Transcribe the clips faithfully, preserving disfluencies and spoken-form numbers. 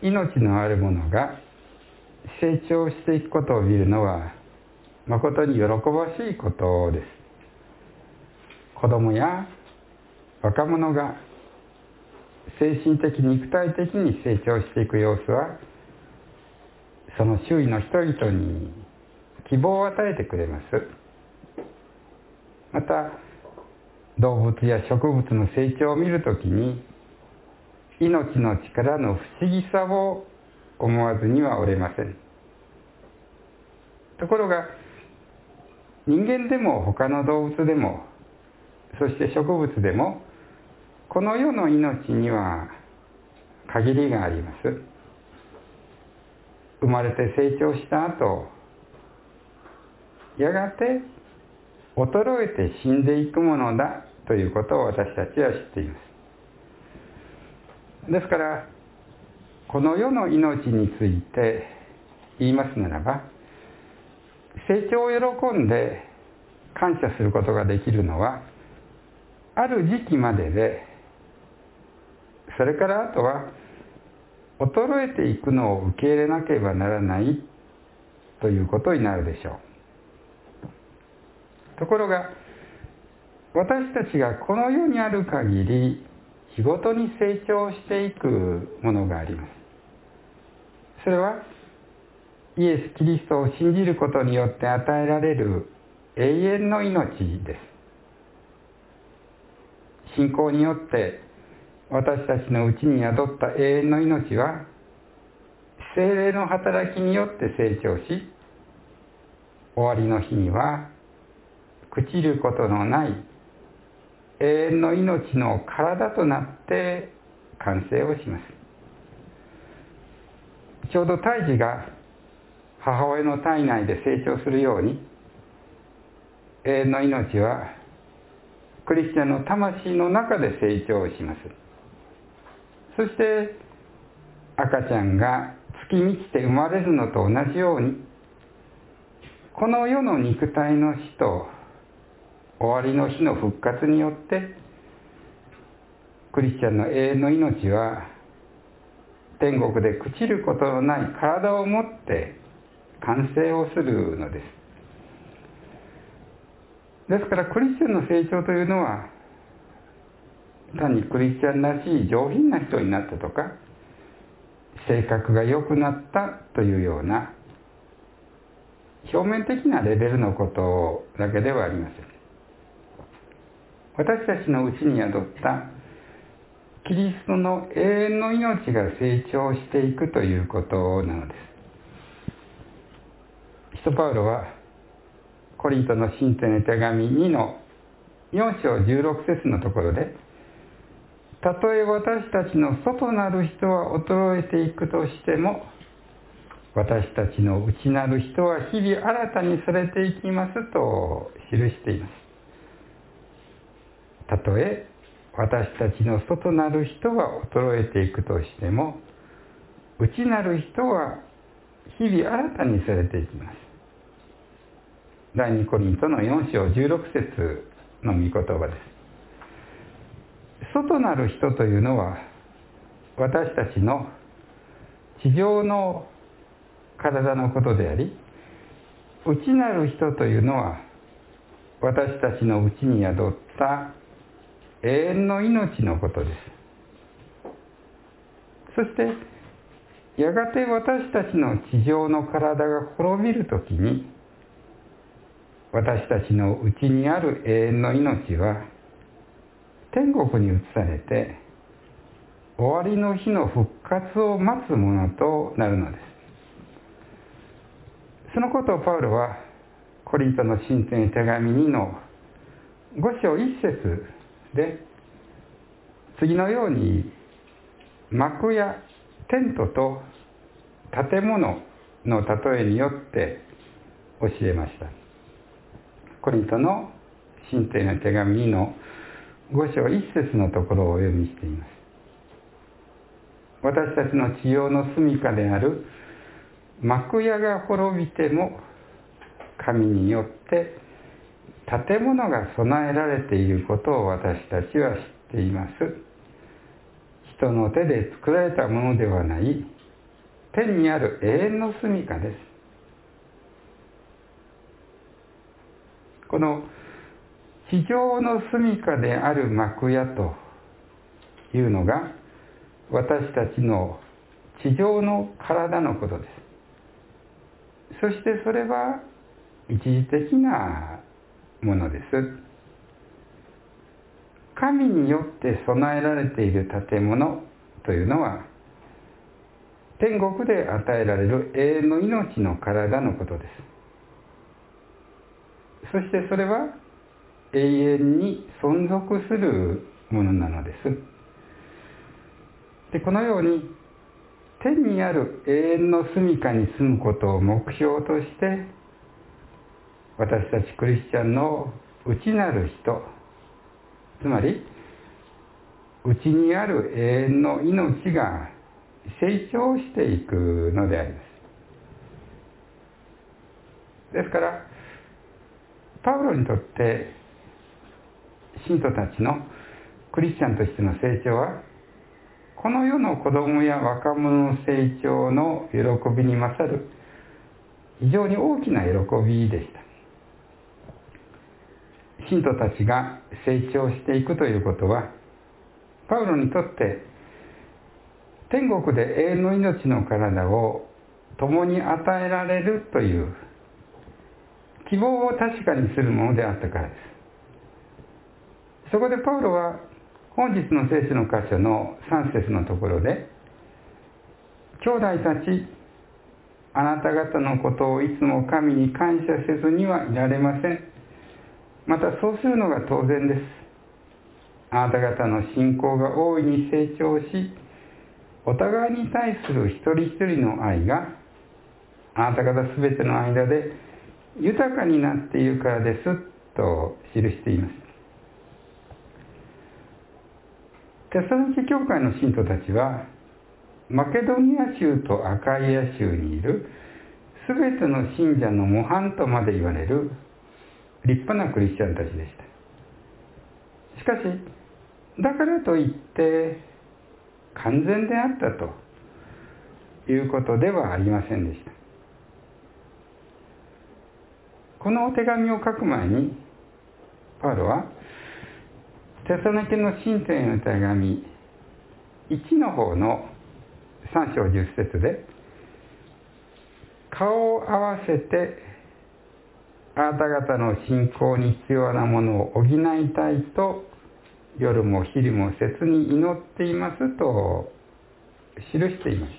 命のあるものが成長していくことを見るのは誠に喜ばしいことです。子供や若者が精神的肉体的に成長していく様子は、その周囲の人々に希望を与えてくれます。また動物や植物の成長を見るときに、命の力の不思議さを思わずにはおれません。ところが人間でも他の動物でも、そして植物でも、この世の命には限りがあります。生まれて成長した後、やがて衰えて死んでいくものだということを私たちは知っています。ですからこの世の命について言いますならば、成長を喜んで感謝することができるのはある時期までで、それからあとは衰えていくのを受け入れなければならないということになるでしょう。ところが私たちがこの世にある限り日ごとに成長していくものがあります。それはイエス・キリストを信じることによって与えられる永遠の命です。信仰によって私たちのうちに宿った永遠の命は、聖霊の働きによって成長し、終わりの日には朽ちることのない永遠の命の体となって完成をします。ちょうど胎児が母親の体内で成長するように、永遠の命はクリスチャンの魂の中で成長します。そして赤ちゃんが月満ちて生まれるのと同じように、この世の肉体の死と終わりの日の復活によってクリスチャンの永遠の命は天国で朽ちることのない体を持って完成をするのです。ですからクリスチャンの成長というのは、単にクリスチャンらしい上品な人になったとか、性格が良くなったというような表面的なレベルのことだけではありません。私たちのうちに宿ったキリストの永遠の命が成長していくということなのです。使徒パウロはコリントの信徒への手紙にのよん章じゅうろく節のところで、たとえ私たちの外なる人は衰えていくとしても、私たちの内なる人は日々新たにされていきますと記しています。たとえ私たちの外なる人は衰えていくとしても、内なる人は日々新たにされていきます。第二コリントのよん章じゅうろく節の御言葉です。外なる人というのは、私たちの地上の体のことであり、内なる人というのは私たちのうちに宿った永遠の命のことです。そしてやがて私たちの地上の体が滅びるときに、私たちのうちにある永遠の命は天国に移されて、終わりの日の復活を待つものとなるのです。そのことをパウロはコリントの信徒への手紙にのご章いっ節で次のように、幕やテントと建物の例えによって教えました。コリントの信徒への手紙にのご章いっ節のところをお読みしています。私たちの地上の住処である幕屋が滅びても、神によって建物が備えられていることを私たちは知っています。人の手で作られたものではない天にある永遠の住みかです。この地上の住みかである幕屋というのが私たちの地上の体のことです。そしてそれは一時的なものです。神によって備えられている建物というのは天国で与えられる永遠の命の体のことです。そしてそれは永遠に存続するものなのです。で、このように天にある永遠の住みかに住むことを目標として私たちクリスチャンの内なる人、つまり内にある永遠の命が成長していくのであります。ですからパウロにとって信徒たちのクリスチャンとしての成長はこの世の子供や若者の成長の喜びに勝る非常に大きな喜びでした。信徒たちが成長していくということはパウロにとって天国で永遠の命の体を共に与えられるという希望を確かにするものであったからです。そこでパウロは本日の聖書の箇所のさん節のところで兄弟たち、あなた方のことをいつも神に感謝せずにはいられません。またそうするのが当然です。あなた方の信仰が大いに成長し、お互いに対する一人一人の愛があなた方すべての間で豊かになっているからですと記しています。テサロニケ教会の信徒たちはマケドニア州とアカイア州にいるすべての信者の模範とまで言われる立派なクリスチャンたちでした。しかしだからといって完全であったということではありませんでした。このお手紙を書く前にパウロはテサロニケの信徒への手紙いちの方のさん章じゅっ節で顔を合わせてあなた方の信仰に必要なものを補いたいと夜も昼も切に祈っていますと記していました。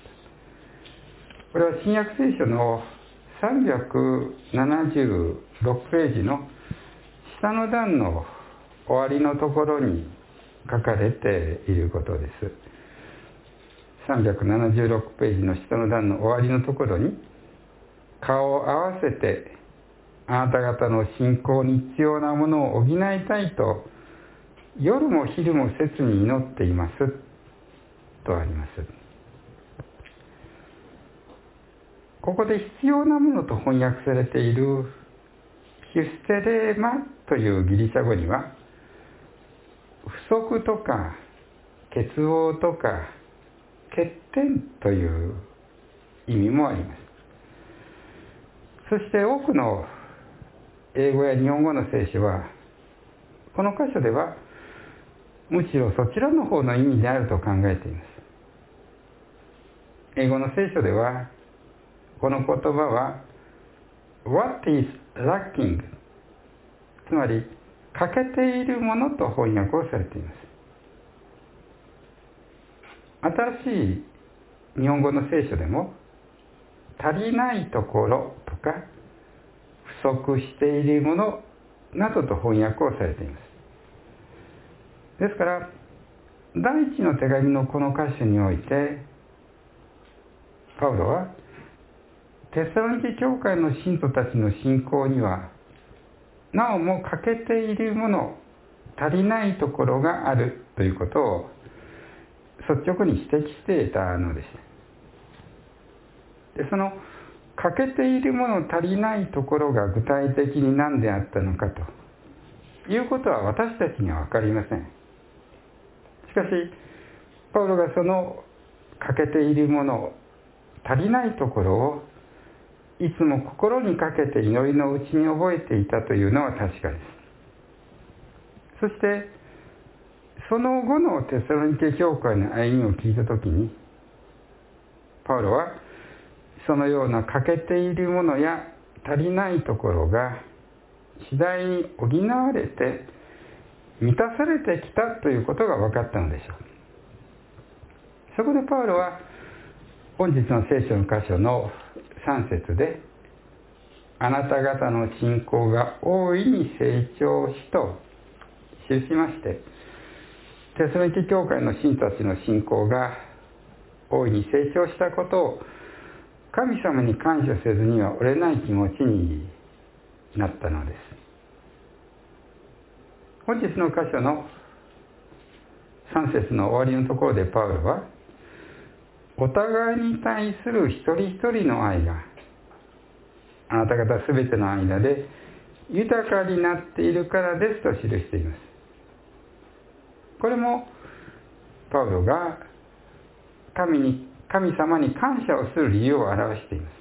これは新約聖書のさんびゃくななじゅうろくページの下の段の終わりのところに書かれていることです。さんびゃくななじゅうろくページの下の段の終わりのところに顔を合わせてあなた方の信仰に必要なものを補いたいと夜も昼も切に祈っていますとあります。ここで必要なものと翻訳されているヒュステレマというギリシャ語には不足とか欠乏とか欠点という意味もあります。そして多くの英語や日本語の聖書はこの箇所ではむしろそちらの方の意味であると考えています。英語の聖書ではこの言葉は What is lacking つまり欠けているものと翻訳をされています。新しい日本語の聖書でも足りないところとか不足しているものなどと翻訳をされています。ですから第一の手紙のこの箇所においてパウロはテサロニケ教会の信徒たちの信仰にはなおも欠けているもの足りないところがあるということを率直に指摘していたのです。でその欠けているもの足りないところが具体的に何であったのかということは私たちには分かりません。しかしパウロがその欠けているもの足りないところをいつも心にかけて祈りのうちに覚えていたというのは確かです。そしてその後のテサロニケ教会の歩みを聞いたときに、パウロはそのような欠けているものや足りないところが次第に補われて満たされてきたということが分かったのでしょう。そこでパウロは本日の聖書の箇所のさん節で、あなた方の信仰が大いに成長しと記しまして、テサロニケ教会の信徒たちの信仰が大いに成長したことを神様に感謝せずには折れない気持ちになったのです。本日の箇所のさん節の終わりのところでパウロは、お互いに対する一人一人の愛があなた方すべての間で豊かになっているからですと記しています。これもパウロが神に神様に感謝をする理由を表しています。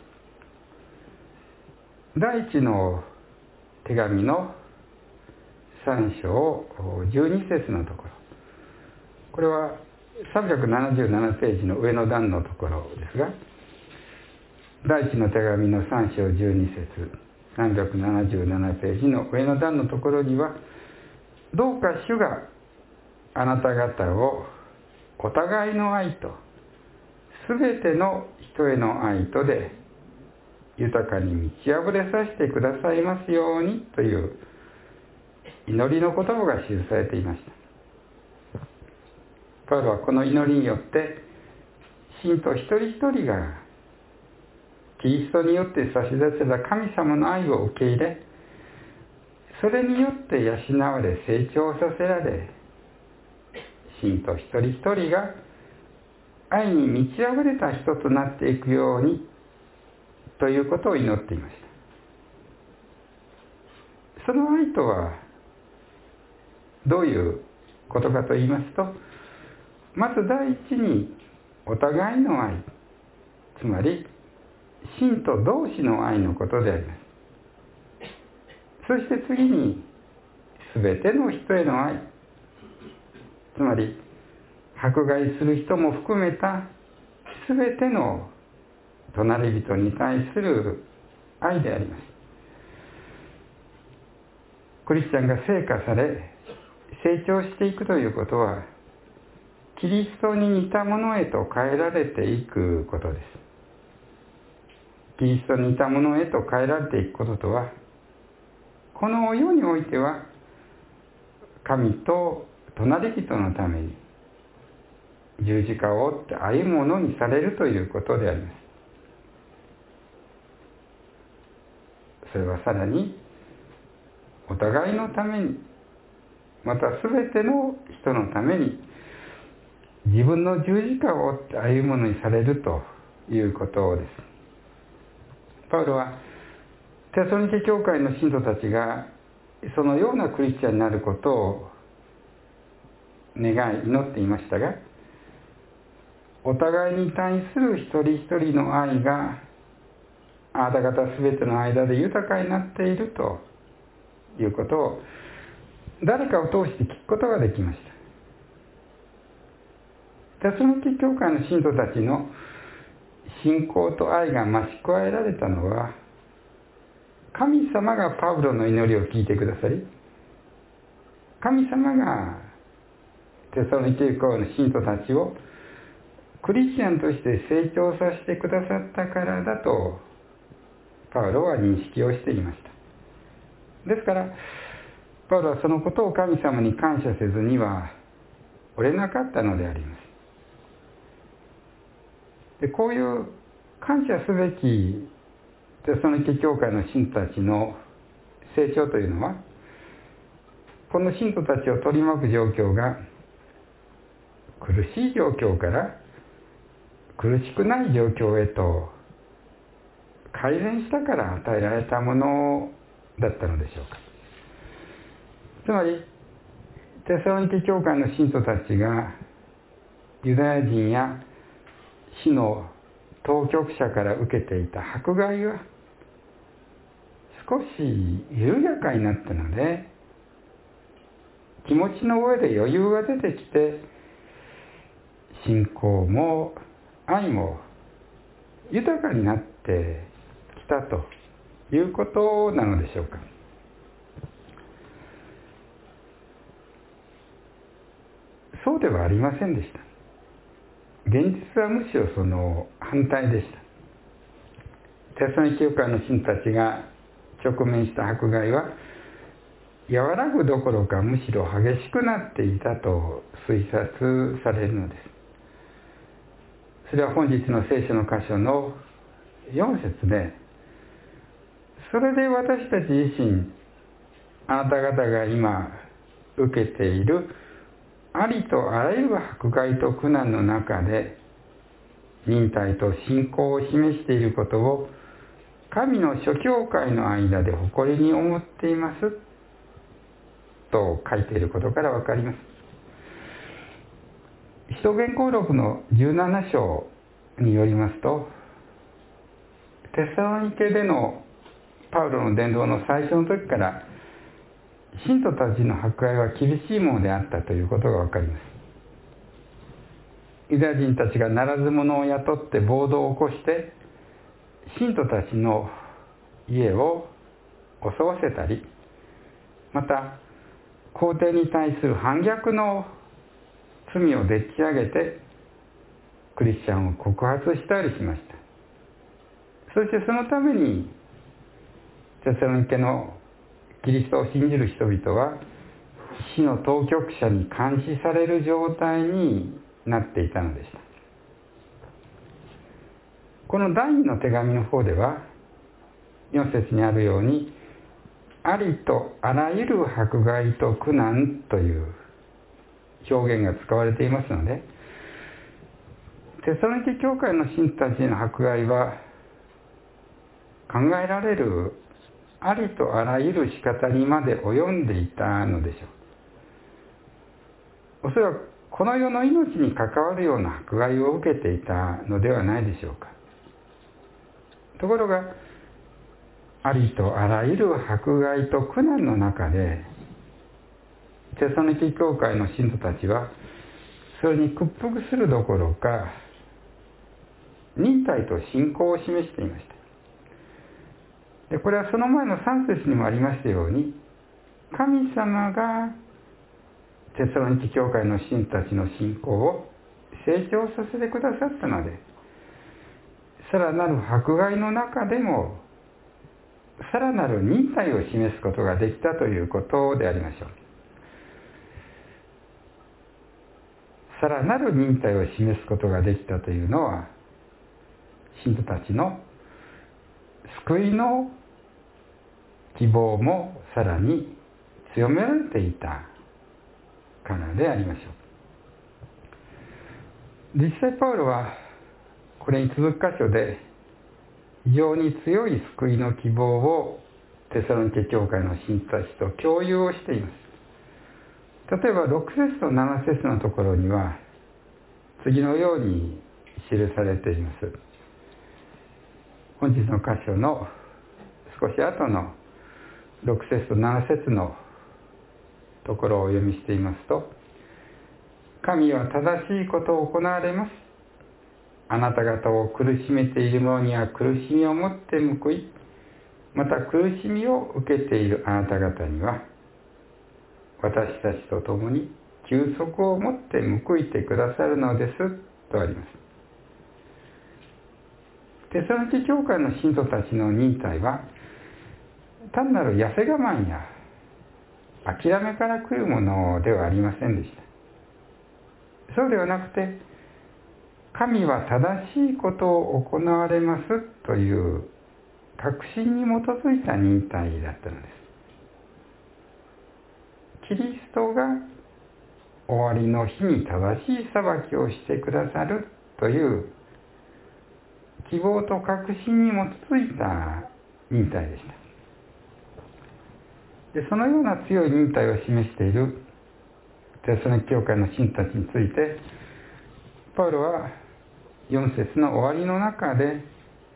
第一の手紙のさん章じゅうに節のところ、これはさんびゃくななじゅうななページの上の段のところですが、第一の手紙のさん章じゅうに節、さんびゃくななじゅうななページの上の段のところには、どうか主があなた方をお互いの愛とすべての人への愛とで豊かに満ち溢れさせてくださいますようにという祈りの言葉が記されていました。パウロはこの祈りによって信徒一人一人がキリストによって差し出せた神様の愛を受け入れ、それによって養われ成長させられ、信徒一人一人が愛に満ち溢れた人となっていくようにということを祈っていました。その愛とはどういうことかと言いますと、まず第一にお互いの愛、つまり信徒同士の愛のことであります。そして次に全ての人への愛、つまり迫害する人も含めた全ての隣人に対する愛であります。クリスチャンが成果され成長していくということは、キリストに似たものへと変えられていくことです。キリストに似たものへと変えられていくこととは、この世においては神と隣人のために十字架を追って歩むものにされるということであります。それはさらにお互いのために、また全ての人のために自分の十字架を追って歩むものにされるということです。パウロはテサロニケ教会の信徒たちがそのようなクリスチャンになることを願い祈っていましたが、お互いに対する一人一人の愛があなた方すべての間で豊かになっているということを誰かを通して聞くことができました。テサロニケ教会の信徒たちの信仰と愛が増し加えられたのは、神様がパウロの祈りを聞いてくださり、神様がテサロニケ教会の信徒たちをクリスチャンとして成長させてくださったからだとパウロは認識をしていました。ですからパウロはそのことを神様に感謝せずには折れなかったのであります。でこういう感謝すべきテサロニケ教会の信徒たちの成長というのは、この信徒たちを取り巻く状況が苦しい状況から苦しくない状況へと改善したから与えられたものだったのでしょうか。つまりテサロニケ教会の信徒たちがユダヤ人や死の当局者から受けていた迫害が少し緩やかになったので、気持ちの上で余裕が出てきて、信仰も愛も豊かになってきたということなのでしょうか。そうではありませんでした。現実はむしろその反対でした。テサロニケ教会の信たちが直面した迫害は和らぐどころかむしろ激しくなっていたと推察されるのです。それは本日の聖書の箇所のよん節で、それで私たち自身、あなた方が今受けているありとあらゆる迫害と苦難の中で忍耐と信仰を示していることを神の諸教会の間で誇りに思っていますと書いていることからわかります。使徒言行録のじゅうなな章によりますと、テサロニケでのパウロの伝道の最初の時から信徒たちの迫害は厳しいものであったということがわかります。ユダヤ人たちがならず者を雇って暴動を起こして信徒たちの家を襲わせたり、また皇帝に対する反逆の罪をでっち上げてクリスチャンを告発したりしました。そしてそのためにテサロニケのキリストを信じる人々は死の当局者に監視される状態になっていたのでした。この第二の手紙の方ではよん節にあるように、ありとあらゆる迫害と苦難という表現が使われていますので、テサロニケ教会の信徒たちの迫害は考えられるありとあらゆる仕方にまで及んでいたのでしょう。おそらくこの世の命に関わるような迫害を受けていたのではないでしょうか。ところが、ありとあらゆる迫害と苦難の中で、テサロニケ教会の信徒たちは、それに屈服するどころか、忍耐と信仰を示していました。で、これはその前のさん節にもありましたように、神様がテサロニケ教会の信徒たちの信仰を成長させてくださったので、さらなる迫害の中でもさらなる忍耐を示すことができたということでありましょう。さらなる忍耐を示すことができたというのは、信徒たちの救いの希望もさらに強められていたからでありましょう。実際パウロはこれに続く箇所で非常に強い救いの希望をテサロニケ教会の信徒たちと共有をしています。例えばろく節となな節のところには次のように記されています。本日の箇所の少し後のろく節となな節のところをお読みしていますと、神は正しいことを行われます。あなた方を苦しめている者には苦しみをもって報い、また苦しみを受けているあなた方には私たちと共に休息をもって報いてくださるのですとあります。テサロニケ教会の信徒たちの忍耐は単なる痩せ我慢や諦めから来るものではありませんでした。そうではなくて、神は正しいことを行われますという確信に基づいた忍耐だったのです。キリストが終わりの日に正しい裁きをしてくださるという希望と確信に基づいた忍耐でした。で、そのような強い忍耐を示しているテサロニケ教会の信徒たちについて、パウロはよん節の終わりの中で、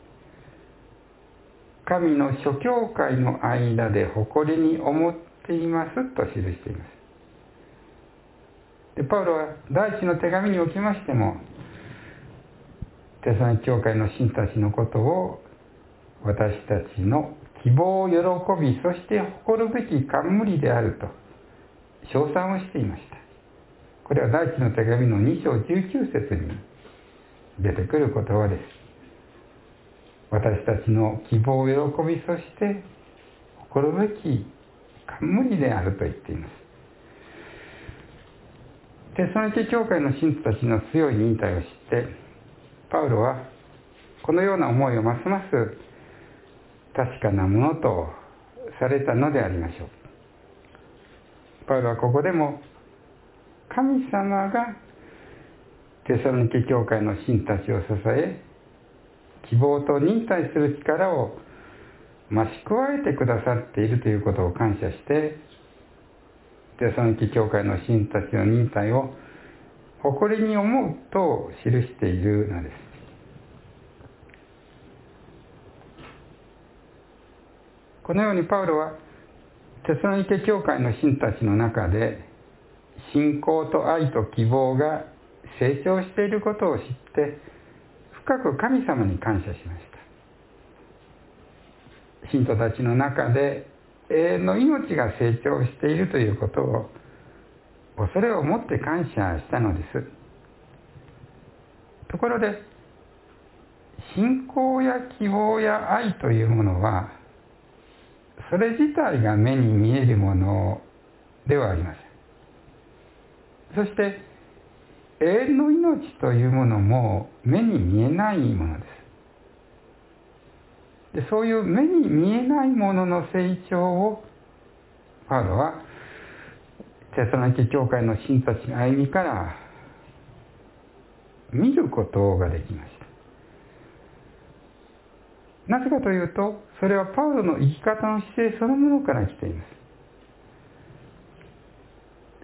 神の諸教会の間で誇りに思っていますと記しています。でパウロは第一の手紙におきましても、テサロニケ教会の信たちのことを私たちの希望、喜び、そして誇るべき冠であると称賛をしていました。これは第一の手紙のに章じゅうきゅう節に出てくる言葉です。私たちの希望、喜び、そして誇るべき冠であると言っています。テサロニケ教会の信徒たちの強い忍耐を知って、パウロはこのような思いをますます確かなものとされたのでありましょう。パウロはここでも神様がテサロニケ教会の信たちを支え、希望と忍耐する力を増し加えてくださっているということを感謝して、テサロニケ教会の信たちの忍耐を誇りに思うと記しているのです。このようにパウロはテサロニケ教会の信たちの中で信仰と愛と希望が成長していることを知って深く神様に感謝しました。信徒たちの中で永遠の命が成長しているということを恐れを持って感謝したのです。ところで信仰や希望や愛というものはそれ自体が目に見えるものではありません。そして永遠の命というものも目に見えないものです。で、そういう目に見えないものの成長をパウロはテサロニケ教会の信たちの歩みから見ることができました。なぜかというと、それはパウロの生き方の姿勢そのものから来ています。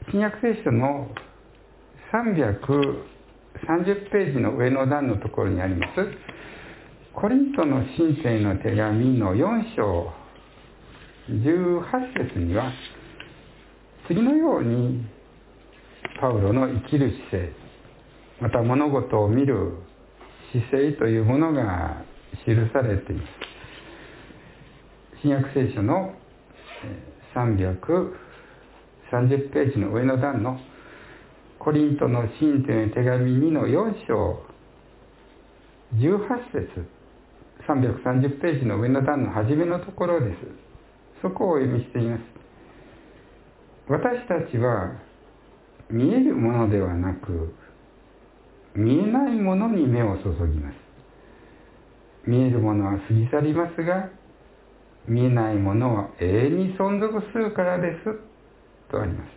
新約聖書のさんびゃくさんじゅうページの上の段のところにありますコリントの信徒への手紙のよん章じゅうはち節には次のようにパウロの生きる姿勢、また物事を見る姿勢というものが記されています。新約聖書のさんびゃくさんじゅうページの上の段のコリントの信徒への手紙にのよん章じゅうはち節、さんびゃくさんじゅうページの上の段の初めのところです。そこをお読みしています。私たちは見えるものではなく見えないものに目を注ぎます。見えるものは過ぎ去りますが見えないものは永遠に存続するからですとあります。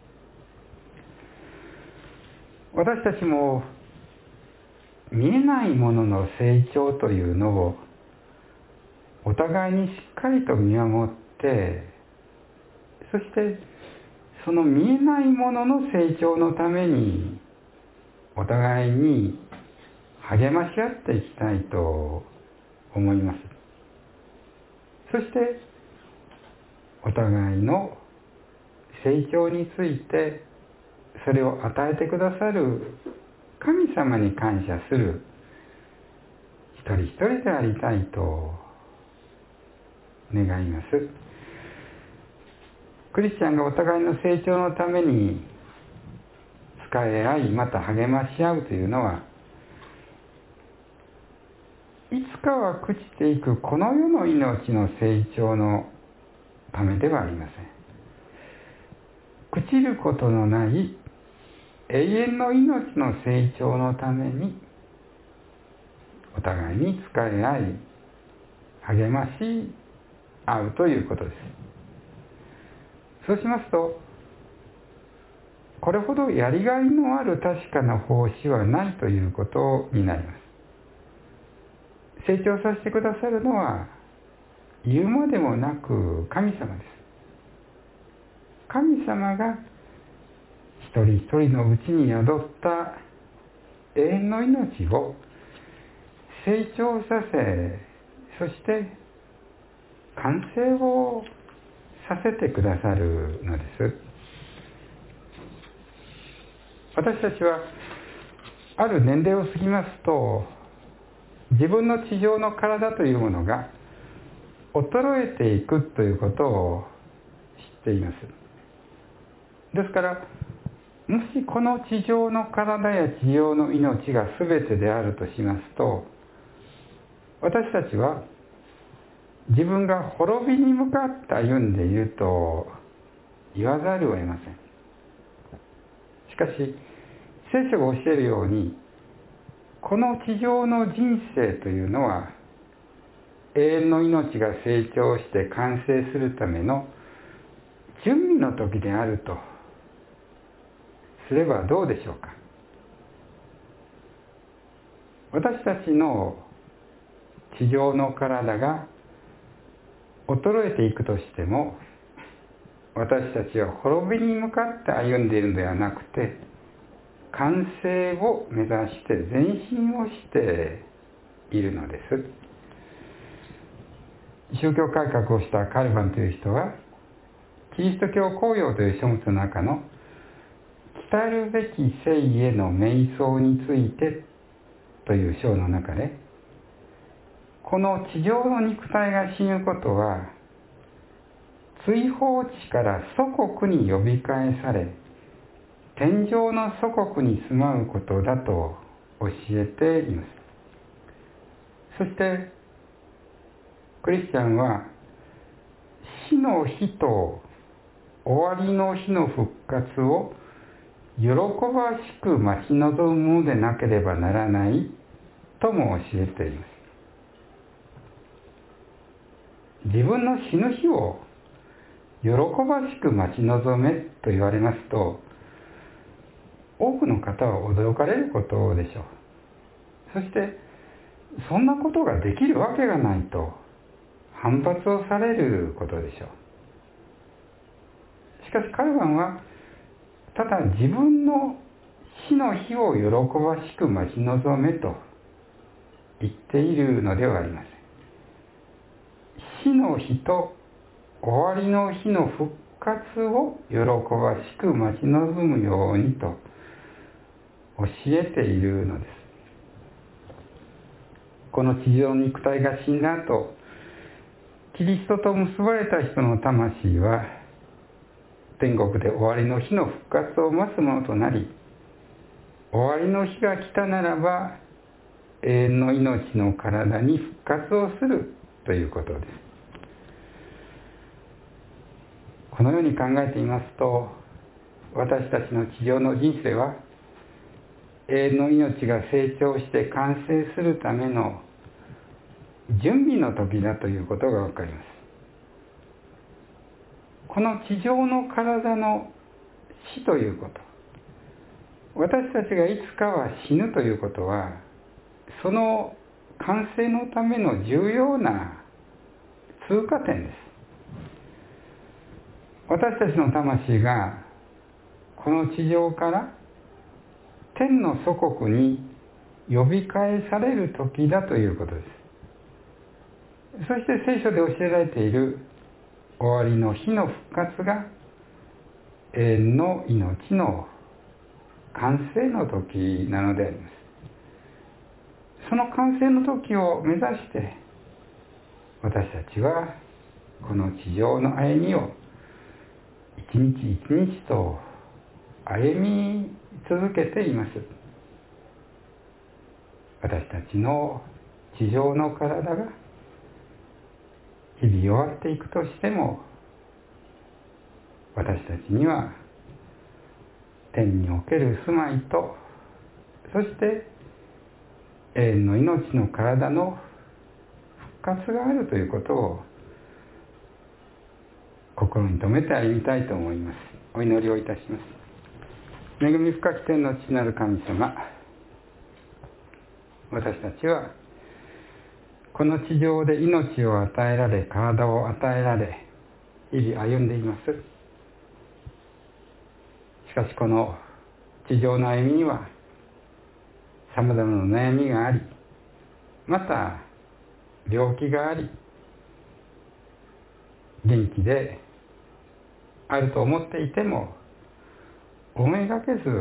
私たちも見えないものの成長というのをお互いにしっかりと見守って、そしてその見えないものの成長のためにお互いに励まし合っていきたいと思います。そしてお互いの成長についてそれを与えてくださる神様に感謝する一人一人でありたいと願います。クリスチャンがお互いの成長のために使い合い、また励まし合うというのはいつかは朽ちていくこの世の命の成長のためではありません。朽ちることのない永遠の命の成長のためにお互いに使い合い励まし合うということです。そうしますとこれほどやりがいのある確かな奉仕はないということになります。成長させてくださるのは言うまでもなく神様です。神様が一人一人のうちに宿った永遠の命を成長させ、そして完成をさせてくださるのです。私たちはある年齢を過ぎますと、自分の地上の体というものが衰えていくということを知っています。ですから、もしこの地上の体や地上の命が全てであるとしますと、私たちは自分が滅びに向かって歩んでいると言わざるを得ません。しかし、聖書が教えるように、この地上の人生というのは、永遠の命が成長して完成するための準備の時であるとすればどうでしょうか。私たちの地上の体が衰えていくとしても、私たちは滅びに向かって歩んでいるのではなくて、完成を目指して前進をしているのです。宗教改革をしたカルバンという人は、キリスト教公用という書物の中の来るべき生への瞑想についてという章の中で、この地上の肉体が死ぬことは、追放地から祖国に呼び返され、天上の祖国に住まうことだと教えています。そして、クリスチャンは、死の日と終わりの日の復活を喜ばしく待ち望むものでなければならないとも教えています。自分の死ぬ日を喜ばしく待ち望めと言われますと、多くの方は驚かれることでしょう。そして、そんなことができるわけがないと反発をされることでしょう。しかしカルバンは、ただ自分の死の日を喜ばしく待ち望めと言っているのではありません。死の日と終わりの日の復活を喜ばしく待ち望むようにと教えているのです。この地上の肉体が死んだ後、キリストと結ばれた人の魂は天国で終わりの日の復活を待つものとなり、終わりの日が来たならば永遠の命の体に復活をするということです。このように考えていますと、私たちの地上の人生は永遠の命が成長して完成するための準備の時だということがわかります。この地上の体の死ということ、私たちがいつかは死ぬということは、その完成のための重要な通過点です。私たちの魂がこの地上から天の祖国に呼び返される時だということです。そして聖書で教えられている終わりの日の復活が永遠の命の完成の時なのであります。その完成の時を目指して私たちはこの地上の歩みを一日一日と歩み続けています。私たちの地上の体が日々弱っていくとしても、私たちには天における住まいと、そして永遠の命の体の復活があるということを心に留めて歩みたいと思います。お祈りをいたします。恵み深き天の父なる神様、私たちはこの地上で命を与えられ、体を与えられ、日々歩んでいます。しかしこの地上の歩みにはさまざまな悩みがあり、 また病気があり元気であると思っていても思いがけず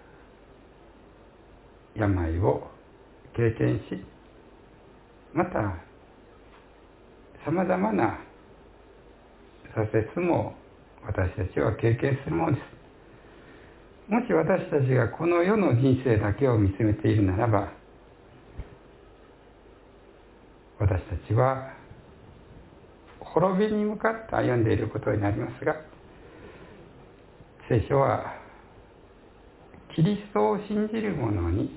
病を経験し、またさまざまな挫折も私たちは経験するものです。もし私たちがこの世の人生だけを見つめているならば、私たちは滅びに向かって歩んでいることになりますが、聖書はキリストを信じる者に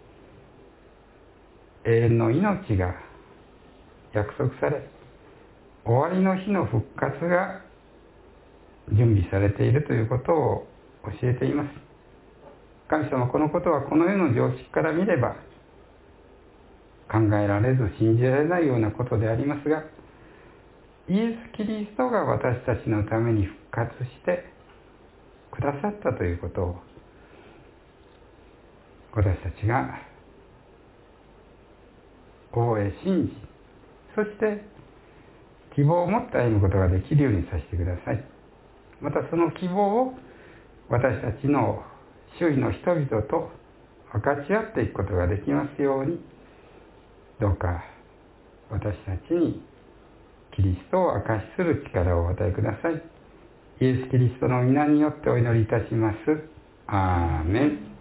永遠の命が約束され、終わりの日の復活が準備されているということを教えています。神様はこのことはこの世の常識から見れば考えられず信じられないようなことでありますが、イエス・キリストが私たちのために復活してくださったということを私たちが大へ信じ、そして希望を持って歩むことができるようにさせてください。またその希望を私たちの周囲の人々と分かち合っていくことができますように、どうか私たちにキリストを証しする力をお与えください。イエス・キリストの皆によってお祈りいたします。アーメン。